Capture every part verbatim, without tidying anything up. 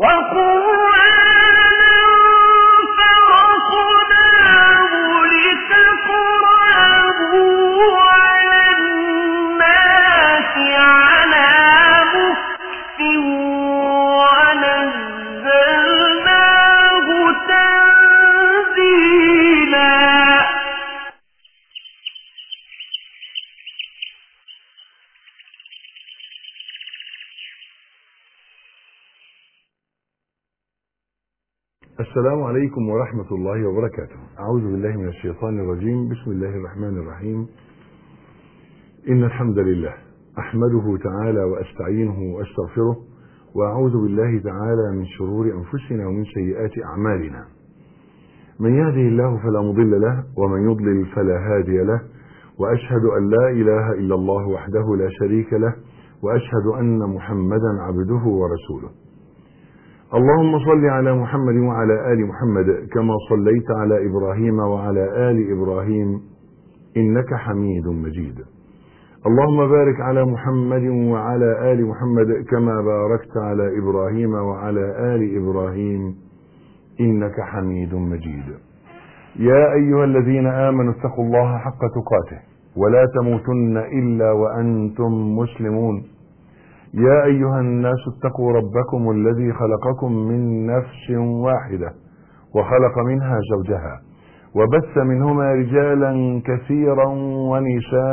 السلام عليكم ورحمة الله وبركاته. أعوذ بالله من الشيطان الرجيم. بسم الله الرحمن الرحيم. إن الحمد لله أحمده تعالى وأستعينه وأستغفره، وأعوذ بالله تعالى من شرور أنفسنا ومن سيئات أعمالنا. من يهده الله فلا مضل له، ومن يضلل فلا هادي له، وأشهد أن لا إله إلا الله وحده لا شريك له، وأشهد أن محمدا عبده ورسوله. اللهم صل على محمد وعلى آل محمد كما صليت على إبراهيم وعلى آل إبراهيم إنك حميد مجيد. اللهم بارك على محمد وعلى آل محمد كما باركت على إبراهيم وعلى آل إبراهيم إنك حميد مجيد. يا أيها الذين آمنوا اتقوا الله حق تقاته ولا تموتن إلا وأنتم مسلمون. يا أيها الناس اتقوا ربكم الذي خلقكم من نفس واحدة وخلق منها زوجها وبث منهما رجالا كثيرا ونساء،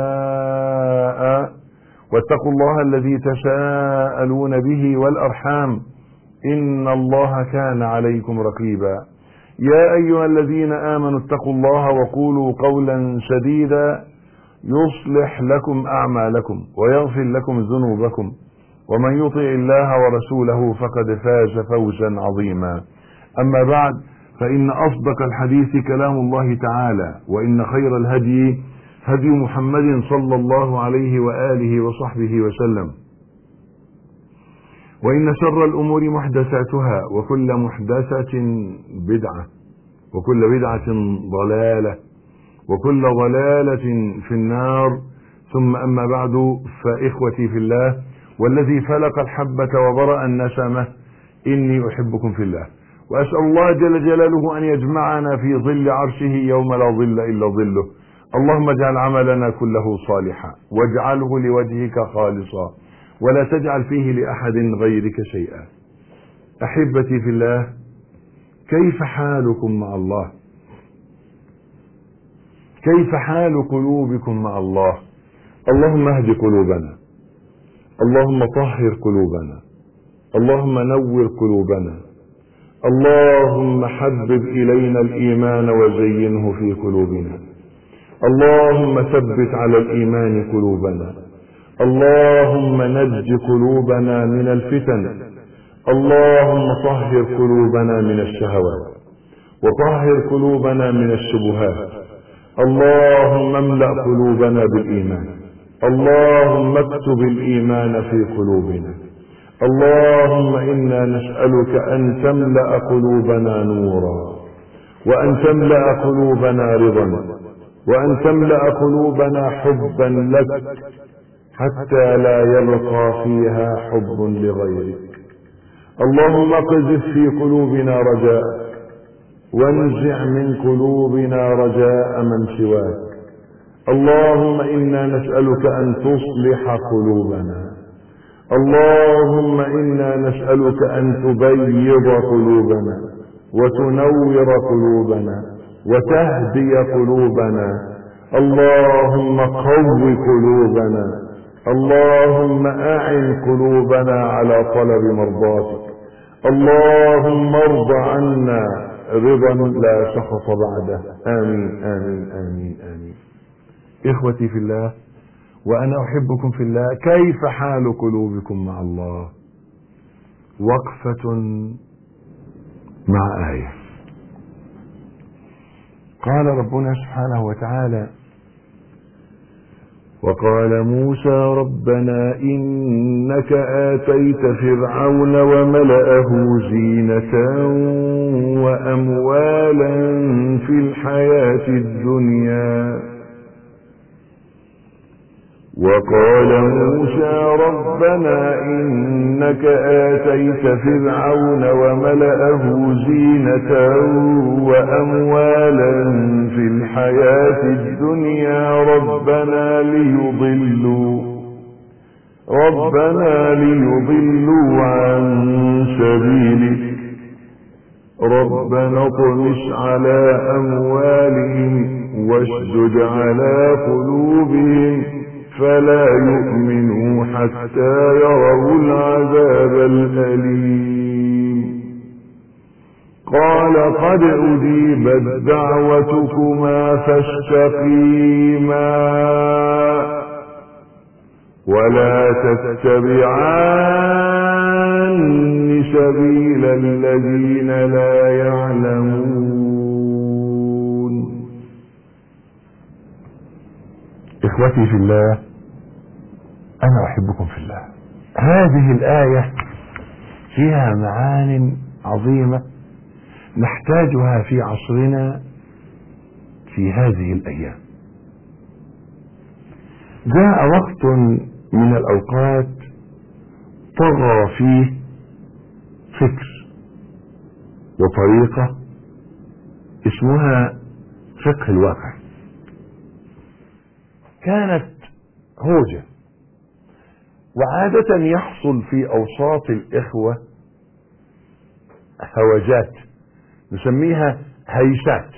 واتقوا الله الذي تساءلون به والأرحام إن الله كان عليكم رقيبا. يا أيها الذين آمنوا اتقوا الله وقولوا قولا سديدا يصلح لكم أعمالكم ويغفر لكم ذنوبكم، ومن يطع الله ورسوله فقد فاز فوزا عظيما. أما بعد، فإن أصدق الحديث كلام الله تعالى، وإن خير الهدي هدي محمد صلى الله عليه وآله وصحبه وسلم، وإن شر الأمور محدثاتها، وكل محدثة بدعة، وكل بدعة ضلالة، وكل ضلالة في النار. ثم أما بعد، فإخوتي في الله، والذي فلق الحبة وبرأ النسمة، إني أحبكم في الله، وأسأل الله جل جلاله أن يجمعنا في ظل عرشه يوم لا ظل إلا ظله. اللهم اجعل عملنا كله صالحا، واجعله لوجهك خالصا، ولا تجعل فيه لأحد غيرك شيئا. أحبتي في الله، كيف حالكم مع الله؟ كيف حال قلوبكم مع الله؟ اللهم اهد قلوبنا، اللهم طهر قلوبنا، اللهم نور قلوبنا، اللهم حبب إلينا الإيمان وزينه في قلوبنا، اللهم ثبت على الإيمان قلوبنا، اللهم نج قلوبنا من الفتن، اللهم طهر قلوبنا من الشهوات، وطهر قلوبنا من الشبهات، اللهم املأ قلوبنا بالإيمان، اللهم اكتب الإيمان في قلوبنا، اللهم إنا نسألك أن تملأ قلوبنا نورا، وأن تملأ قلوبنا رضا، وأن تملأ قلوبنا حبا لك حتى لا يبقى فيها حب لغيرك. اللهم اقذف في قلوبنا رجاءك، وانزع من قلوبنا رجاء من سواك. اللهم إنا نسألك أن تصلح قلوبنا، اللهم إنا نسألك أن تبيض قلوبنا وتنور قلوبنا وتهدي قلوبنا. اللهم قو قلوبنا، اللهم أعن قلوبنا على طلب مرضاتك، اللهم ارض عنا رضا لا سخط بعده. آمين آمين آمين آمين. إخوتي في الله، وأنا أحبكم في الله، كيف حال قلوبكم مع الله؟ وقفة مع آية. قال ربنا سبحانه وتعالى: وقال موسى ربنا إنك آتيت فرعون وملأه زينة وأموالا في الحياة الدنيا وقال موسى ربنا إنك آتيت فرعون وملأه زينة وأموالا في الحياة الدنيا ربنا ليضلوا ربنا ليضلوا عن سبيلك ربنا اطمس على أموالهم واشدد على قلوبهم فلا يؤمنوا حتى يروا العذاب الأليم قال قد أجيبت دعوتكما فاستقيما ولا تتبعان سبيل الذين لا يعلمون. إخوتي في الله، أنا أحبكم في الله. هذه الآية فيها معان عظيمة نحتاجها في عصرنا في هذه الأيام. جاء وقت من الأوقات طغى فيه فكر وطريقة اسمها فقه الواقع. كانت هوجة، وعادة يحصل في أوساط الإخوة هوجات نسميها هيسات،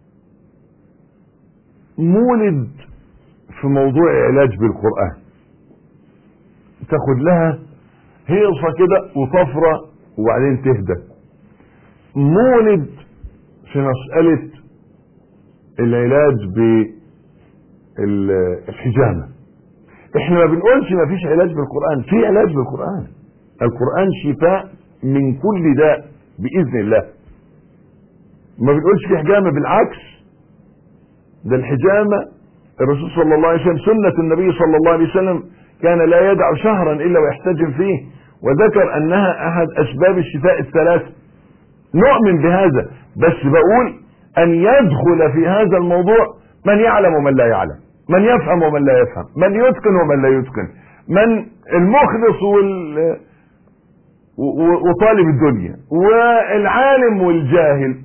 مولد في موضوع علاج بالقرآن، تاخد لها هيصة كده وطفرة وبعدين تهدى. مولد في مسألة العلاج بالحجامة. احنا ما بنقولش ما فيش علاج بالقرآن، في علاج بالقرآن. القرآن شفاء من كل داء بإذن الله. ما بنقولش في حجامة، بالعكس، ده الحجامة الرسول صلى الله عليه وسلم سنة النبي صلى الله عليه وسلم كان لا يدع شهرا إلا ويحتجم فيه، وذكر أنها أحد أسباب الشفاء الثلاث. نؤمن بهذا، بس بقول أن يدخل في هذا الموضوع من يعلم ومن لا يعلم، من يفهم ومن لا يفهم، من يتقن ومن لا يتقن، من المخلص وال... وطالب الدنيا والعالم والجاهل.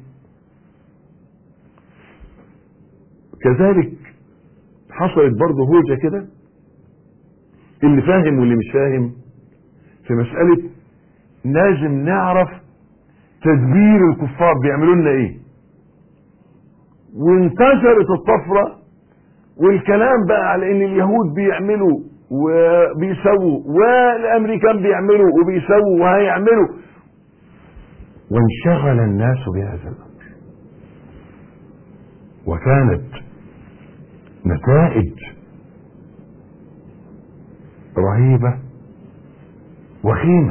كذلك حصلت برضه هوجة كده، اللي فاهم واللي مش فاهم، في مسألة لازم نعرف تدبير الكفار بيعملوا لنا ايه. وانتشرت الطفرة والكلام بقى على ان اليهود بيعملوا وبيسووا والامريكان بيعملوا وبيسووا وهيعملوا، وانشغل الناس بهذا الامر، وكانت نتائج رهيبة وخيمة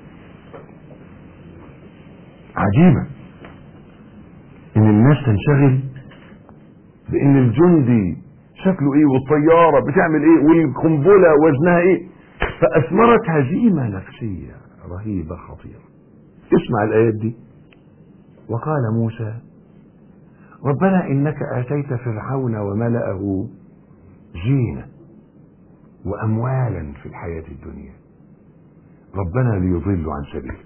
عجيبة. ان الناس تنشغل بان الجندي شكله ايه والطيارة بتعمل ايه والقنبلة وزنها ايه، فاثمرت هزيمة نفسية رهيبة خطيرة. اسمع الايات دي. وقال موسى ربنا انك اتيت فرعون وملأه زينة واموالا في الحياة الدنيا ربنا ليضلوا عن سبيلك.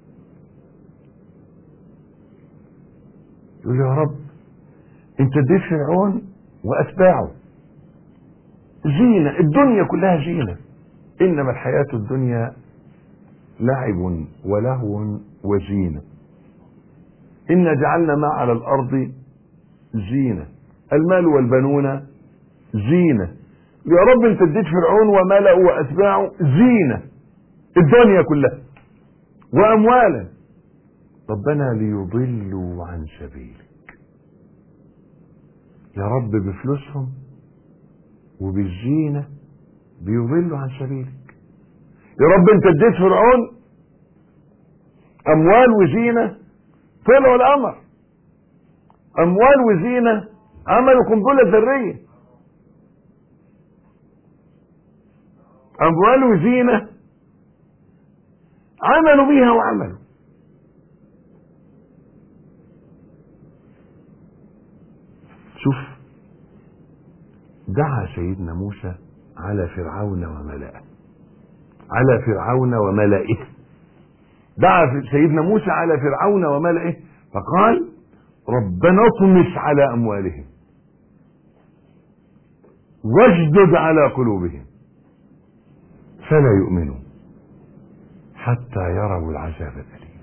يقول يا رب انت اديت فرعون واتباعه زينة، الدنيا كلها زينة، انما الحياة الدنيا لعب ولهو وزينة، إنا جعلنا ما على الأرض زينة، المال والبنون زينة. يا رب انت اديت فرعون وملأه وأتباعه زينة الدنيا كلها وأموالا، ربنا ليضلوا عن سبيلك. يا رب بفلوسهم وبالزينة بيضلوا عن سبيلك. يا رب انت اديت فرعون أموال وزينة طلعوا القمر، اموال وزينة عملوا قنبلة ذرية، اموال وزينة عملوا بيها وعملوا. شوف، دعا سيدنا موسى على فرعون وملئه على فرعون وملئه دعا سيدنا موسى على فرعون وملئه فقال ربنا اطمس على أموالهم واشدد على قلوبهم فلا يؤمنوا حتى يروا العذاب الأليم.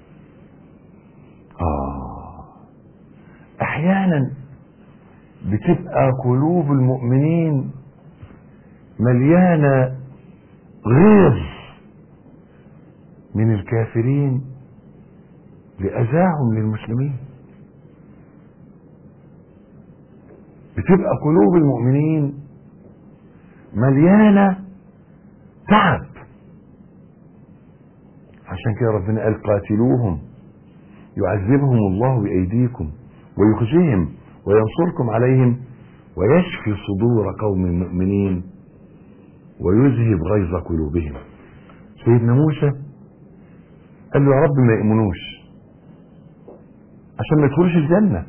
آه أحيانا بتبقى قلوب المؤمنين مليانة غيظ من الكافرين لأذاهم للمسلمين. بتبقى قلوب المؤمنين مليانة تعب. عشان كده ربنا قال قاتلوهم يعذبهم الله بأيديكم ويخزيهم وينصركم عليهم ويشفي صدور قوم مؤمنين ويذهب غيظ قلوبهم. سيدنا موسى قال له يا رب ما يؤمنوش عشان ما يدخلوش الجنة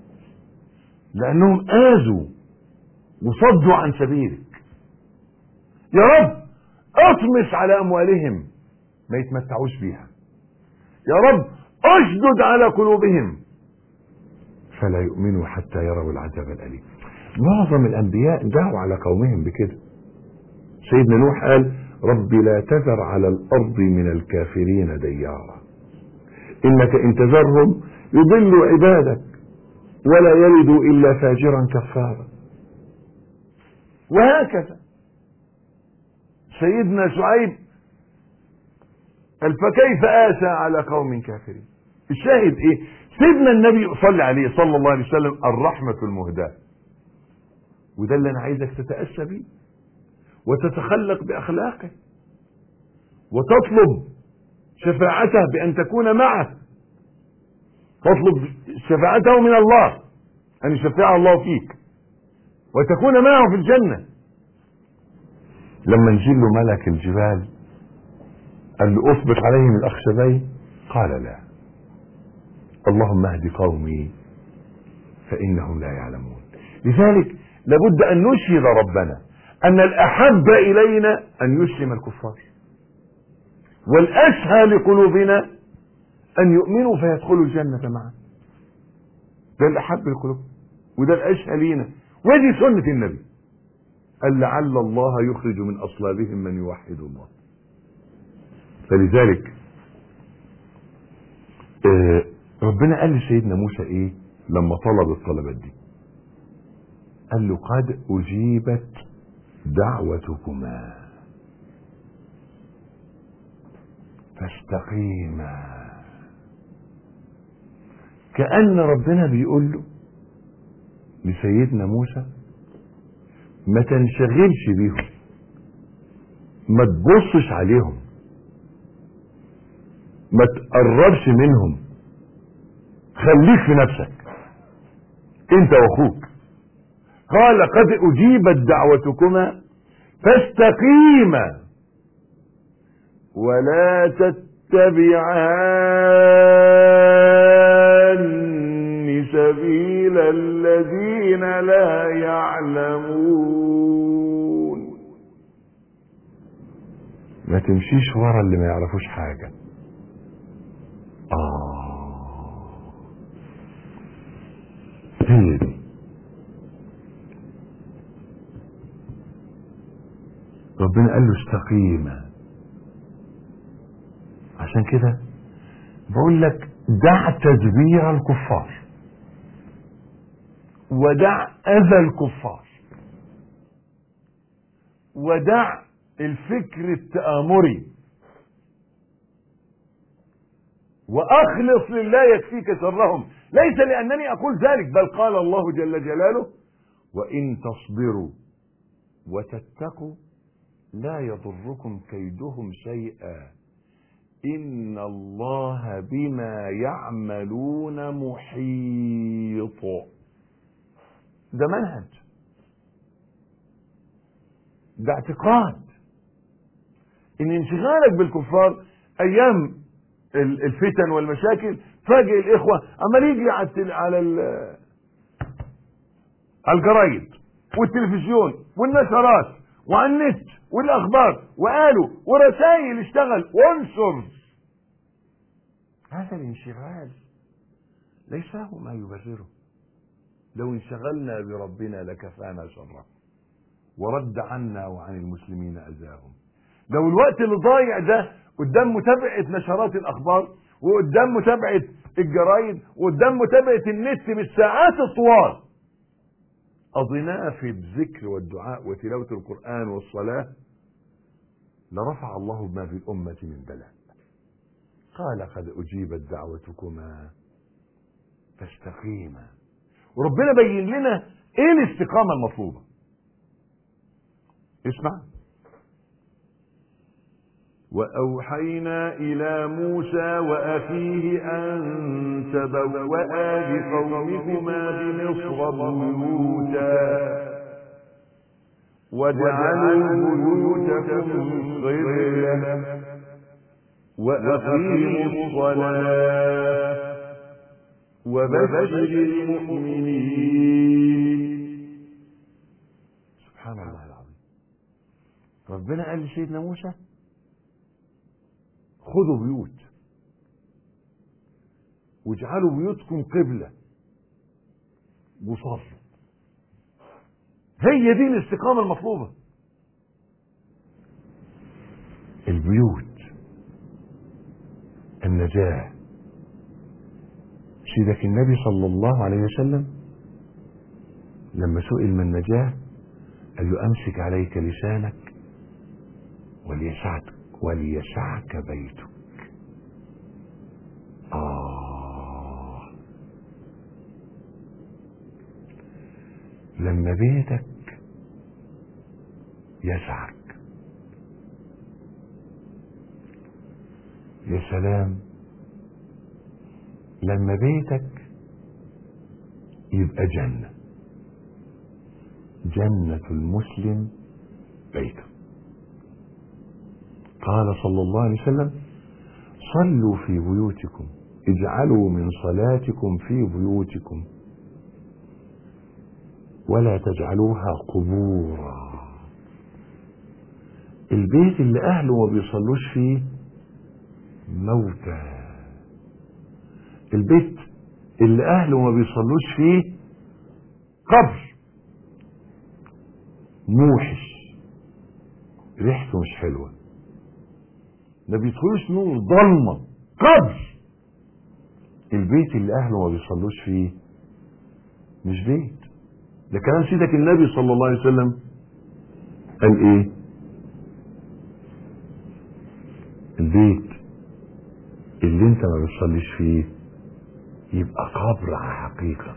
لأنهم آذوا وصدوا عن سبيلك. يا رب اطمس على أموالهم ما يتمتعوش بيها. يا رب اشدد على قلوبهم فلا يؤمنوا حتى يروا العذاب الأليم. معظم الأنبياء دعوا على قومهم بكده. سيدنا نوح قال رب لا تذر على الأرض من الكافرين ديارا إنك إن تذرهم يضلوا عبادك ولا يلدوا إلا فاجرا كفارا. وهكذا سيدنا شعيب قال فكيف آسى على قوم كافرين. الشاهد ايه؟ سيدنا النبي صلى عليه صلى الله عليه وسلم الرحمة المهداة، وده اللي انا عايزك تتأسى بيه وتتخلق بأخلاقه وتطلب شفاعته بأن تكون معه. تطلب شفاعته من الله أن يشفع الله فيك وتكون معه في الجنة. لما نزل له ملك الجبال قال له أثبت عليهم الأخشبين قال لا اللهم اهد قومي فإنهم لا يعلمون. لذلك لابد أن نشهد ربنا أن الأحب إلينا أن يسلم الكفار والأسهى لقلوبنا أن يؤمنوا فيدخلوا الجنة معا. ده الأحب القلوب وده الأسهى لينا ودي سنة النبي. قال لعل الله يخرج من أصلابهم من يوحد الله. فلذلك آه ربنا قال لسيدنا موسى ايه لما طلب الطلبات دي؟ قال له قد أجيبت دعوتكما فاستقيما. كأن ربنا بيقول له لسيدنا موسى ما تنشغلش بيهم، ما تبصش عليهم، ما تقربش منهم، خليك في نفسك انت واخوك. قال قد اجيبت دعوتكما فاستقيما ولا تتبعان سبيل الذين لا يعلمون. ما تمشيش ورا اللي ما يعرفوش حاجة. آه هي دي. ربنا قال له استقيما. عشان كده بقول لك دع تدبير الكفار ودع أذى الكفار ودع الفكر التآمري وأخلص لله يكفيك شرهم. ليس لأنني أقول ذلك بل قال الله جل جلاله وإن تصبروا وتتقوا لا يضركم كيدهم شيئا إن الله بما يعملون محيط. ده منهج، ده اعتقاد ان انشغالك بالكفار ايام الفتن والمشاكل فاجئ الاخوة عمال يجري على على الجرايد والتلفزيون والنشرات وعلى النت والاخبار وقالوا ورسائل اشتغل وانشر. هذا الانشغال ليس له ما يبرره. لو انشغلنا بربنا لكفانا شره ورد عنا وعن المسلمين اذاهم. لو الوقت اللي ضايع ده قدام متابعه نشرات الاخبار وقدام متابعه الجرايد وقدام متابعه النت بالساعات الطوال قضيناه في الذكر والدعاء وتلاوه القران والصلاه لرفع الله ما في الامه من بلاء. قال قد اجيبت دعوتكما فاستقيما. وربنا بين لنا ايه الاستقامه المطلوبه. اسمع. وأوحينا إلى موسى وأخيه أن تبوأ لقومكما بمصر بيوتا واجعلوا بيوتكم قبلة وأقيموا الصلاة وبشر المؤمنين. سبحان الله العظيم. ربنا قال لسيدنا موسى خذوا بيوت واجعلوا بيوتكم قبلة وصلوا. هي دي الاستقامة المطلوبة. البيوت النجاة. سيدك النبي صلى الله عليه وسلم لما سئل من النجاة قال له امسك عليك لسانك وليسعك وليسعك بيتك. آه لما بيتك يسعك يا سلام. لما بيتك يبقى جنة. جنة المسلم بيته. قال صلى الله عليه وسلم صلوا في بيوتكم اجعلوا من صلاتكم في بيوتكم ولا تجعلوها قبورا. البيت اللي اهله ما بيصلوش فيه موتى. البيت اللي اهله ما بيصلوش فيه قبر موحش ريحته مش حلوه ما بيدخلوش نور ضلمه قبر. البيت اللي اهله ما بيصلوش فيه مش بيت. ده كلام سيدك النبي صلى الله عليه وسلم. قال ايه؟ البيت اللي انت ما بتصليش فيه يبقى قبر حقيقة.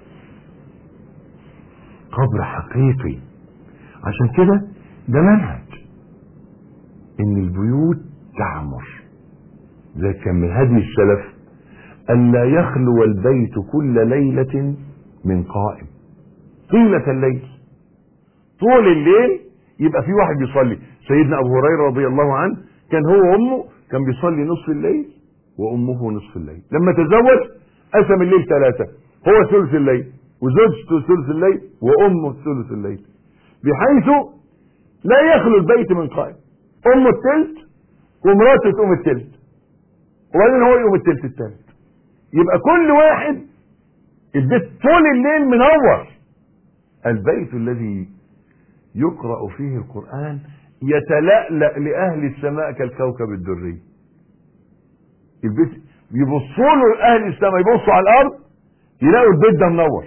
قبر حقيقي. عشان كده ده منهج ان البيوت تعمر. زي كان من هدي السلف ألا يخلو البيت كل ليلة من قائم طيلة الليل. طول الليل يبقى في واحد بيصلي. سيدنا أبو هريرة رضي الله عنه كان هو وأمه كان بيصلي نصف الليل وأمه نصف الليل. لما تزوج قسم الليل ثلاثة. هو ثلث الليل وزوجته ثلث الليل وأمه ثلث الليل بحيث لا يخلو البيت من قائم. أمه الثلث ومراته تقوم الثلث وبعدين هو يقوم الثلث الثالث. يبقى كل واحد البيت طول الليل منور. البيت الذي يقرأ فيه القرآن يتلألأ لأهل السماء كالكوكب الدري. البيت يبصوا له أهل السماء يبصوا على الأرض يلاقوا البيت ده منور.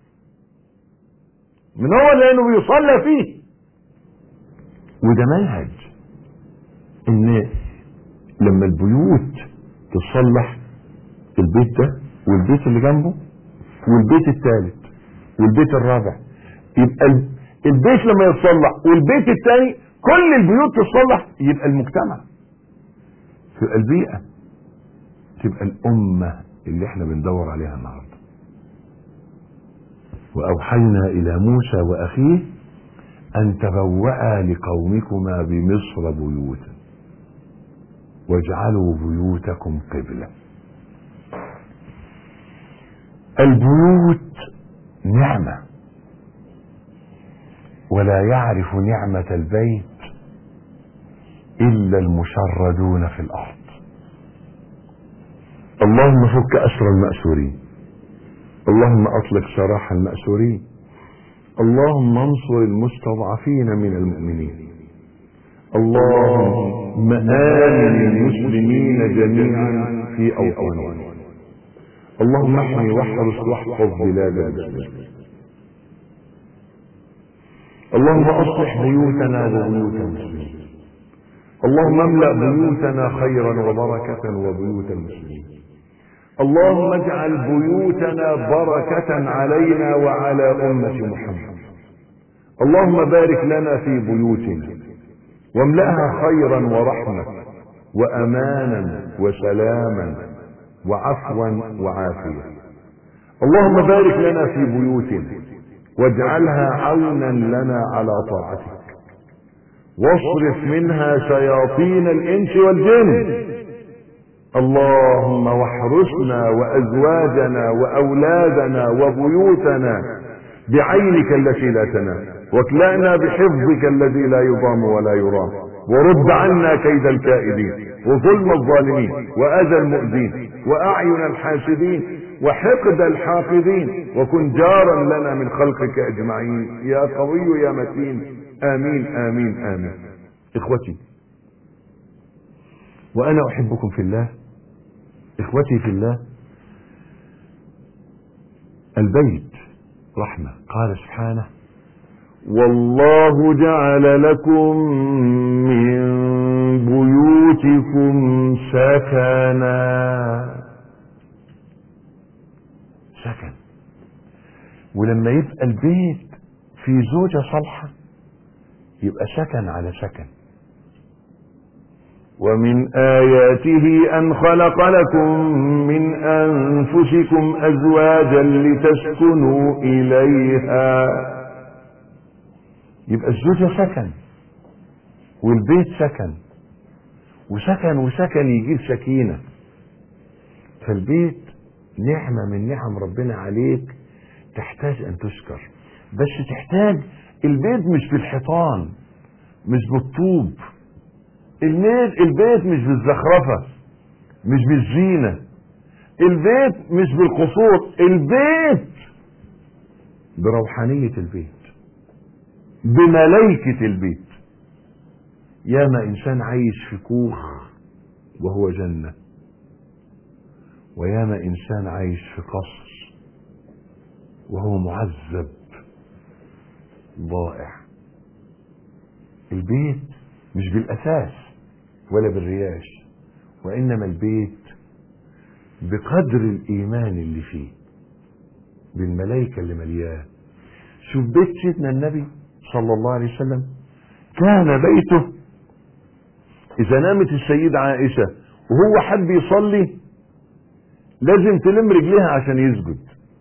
منور لأنه بيصلى فيه. وده منهج إن لما البيوت تصلح البيت ده والبيت اللي جنبه والبيت الثالث والبيت الرابع يبقى البيت لما يتصلح والبيت الثاني كل البيوت تصلح يبقى المجتمع تبقى البيئة تبقى الأمة اللي احنا بندور عليها النهارده. وأوحينا إلى موسى وأخيه أن تبوأ لقومكما بمصر بيوتا واجعلوا بيوتكم قبلة. البيوت نعمة ولا يعرف نعمة البيت إلا المشردون في الأرض. اللهم فك أسر المأسورين، اللهم أطلق سراح المأسورين، اللهم انصر المستضعفين من المؤمنين، اللهم آمن المسلمين جميعا في أوطانهم، اللهم احمي واحرس واحفظ بلاد المسلمين، اللهم اصلح بيوتنا وبيوت المسلمين، اللهم املأ بيوتنا خيرا وبركة وبيوت المسلمين، اللهم اجعل بيوتنا بركة علينا وعلى أمة محمد، اللهم بارك لنا في بيوتنا واملأها خيرا ورحمة وأمانا وسلاما وعفوا وعافية، اللهم بارك لنا في بيوتنا واجعلها عونا لنا على طاعتك، واصرف منها شياطين الإنس والجن، اللهم واحرسنا وأزواجنا وأولادنا وبيوتنا بعينك التي لا تنام، واكلأنا بحفظك الذي لا يضام ولا يرام، ورد عنا كيد الكائدين وظلم الظالمين وأذى المؤذين وأعين الحاسدين وحقد الحاقدين، وكن جارا لنا من خلقك أجمعين يا قوي يا متين، آمين آمين آمين. إخوتي وأنا أحبكم في الله، إخوتي في الله، البيت رحمة. قال سبحانه: والله جعل لكم من بيوتكم سكنا. سكن. ولما يبقى البيت في زوجة صالحة يبقى سكن على سكن. ومن آياته أن خلق لكم من أنفسكم أزواجا لتسكنوا إليها. يبقى الزوجة سكن والبيت سكن، وسكن وسكن يجيب سكينة. فالبيت نعمة من نعم ربنا عليك، تحتاج أن تشكر، بس تحتاج البيت مش بالحيطان، مش بالطوب، البيت البيت مش بالزخرفة، مش بالزينة، البيت مش بالقصور، البيت بروحانية البيت، بملائكة البيت. ياما إنسان عايش في كوخ وهو جنة، وياما إنسان عايش في قصر وهو معذب ضائع. البيت مش بالأساس ولا بالرياش، وإنما البيت بقدر الإيمان اللي فيه، بالملائكة اللي ملياه. شوف بيت سيدنا النبي صلى الله عليه وسلم، كان بيته إذا نامت السيدة عائشة وهو حب يصلي لازم تلم رجليها عشان يسجد،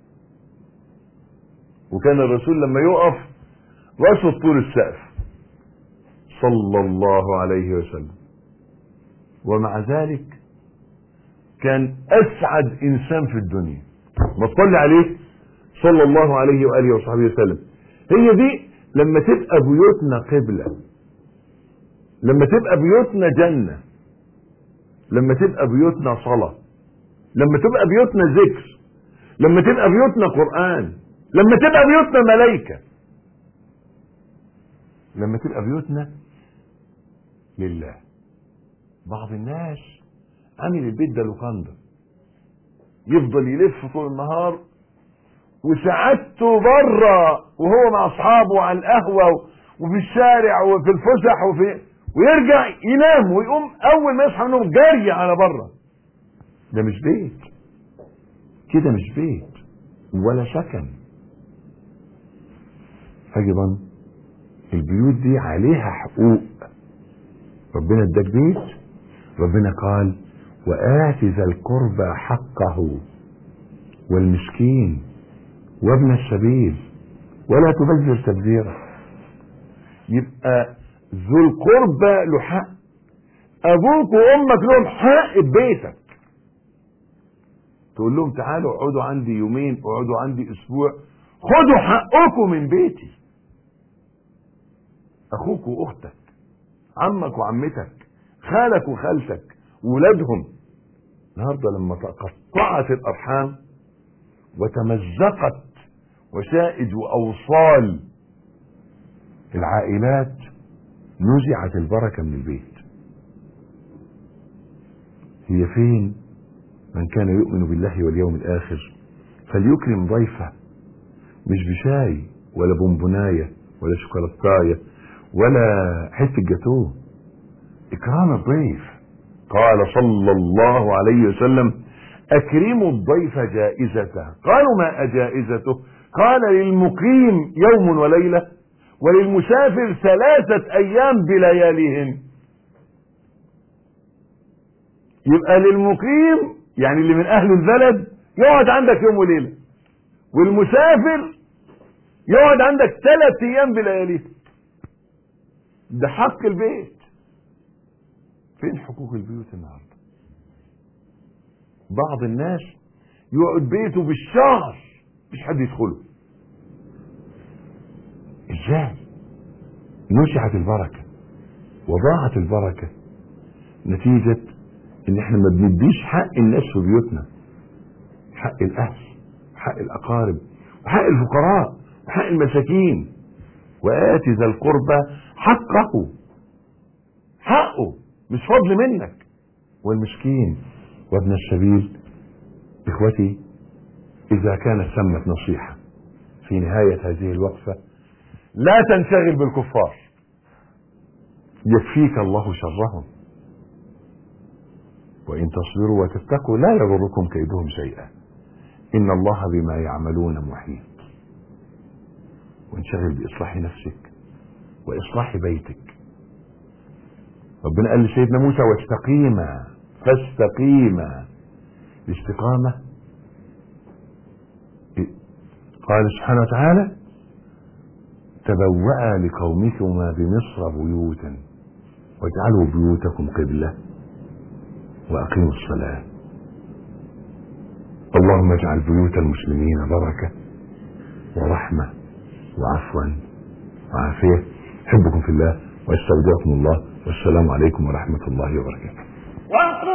وكان الرسول لما يقف راسه طول السقف صلى الله عليه وسلم، ومع ذلك كان أسعد إنسان في الدنيا. ما تصلي عليه صلى الله عليه وآله وصحبه وسلم. هي دي لما تبقى بيوتنا قبلة، لما تبقى بيوتنا جنة، لما تبقى بيوتنا صلاة، لما تبقى بيوتنا ذكر، لما تبقى بيوتنا قرآن، لما تبقى بيوتنا ملائكة، لما تبقى بيوتنا لله. بعض الناس عامل البيت ده لوكاندا، يفضل يلف طول النهار وسعادته بره وهو مع اصحابه على القهوه وفي الشارع وفي الفسح وفي ويرجع ينام ويقوم اول ما يصحى من النوم جاري على بره. ده مش بيت، كده مش بيت ولا سكن. ايضا البيوت دي عليها حقوق. ربنا اداك بيت، ربنا قال: وآت ذا القربى حقه والمسكين وابن السبيل ولا تبذر تبذيرا. يبقى ذو القربى له حق، ابوك وامك لهم حق ببيتك. تقول لهم تعالوا اقعدوا عندي يومين، اقعدوا عندي اسبوع، خدوا حقكم من بيتي. اخوك واختك، عمك وعمتك، خالك وخالتك وولادهم. النهارده لما تقطعت الارحام وتمزقت وسائد واوصال العائلات نزعت البركه من البيت. هي فين من كان يؤمن بالله واليوم الاخر فليكرم ضيفه، مش بشاي ولا بونبونايه ولا شوكولاتايه ولا حته جاتوه. اكرام الضيف. قال صلى الله عليه وسلم: اكرموا الضيف جائزته. قالوا: ما اجائزته؟ قال: للمقيم يوم وليله، وللمسافر ثلاثه ايام بلياليهن. يبقى للمقيم يعني اللي من اهل البلد يقعد عندك يوم وليله، والمسافر يقعد عندك ثلاث ايام بلياليه. ده حق البيت. فين حقوق البيوت النهارده؟ بعض الناس يقعد بيته بالشهر مش حد يدخله. ازاي؟ نزعت البركه وضاعت البركه نتيجه ان احنا ما بنديش حق الناس في بيوتنا، حق الاهل، حق الاقارب، وحق الفقراء، وحق المساكين. وآتي ذا القربى حقه، حقه مش فضل منك. والمسكين وابن السبيل. اخوتي، اذا كانت ثمة نصيحة في نهاية هذه الوقفة: لا تنشغل بالكفار، يكفيك الله شرهم، وإن تصبروا وتتقوا لا يضركم كيدهم شيئا، إن الله بما يعملون محيط. وانشغل بإصلاح نفسك وإصلاح بيتك. ربنا قال لسيدنا موسى: واستقيما فاستقيما. الاستقامة قال سبحانه وتعالى: تبوأ لقومكما بمصر بيوتا واجعلوا بيوتكم قبلة وأقيموا الصلاة. اللهم اجعل بيوت المسلمين بركة ورحمة وعفوا وعافية. أحبكم في الله واستودعكم الله، والسلام عليكم ورحمة الله وبركاته.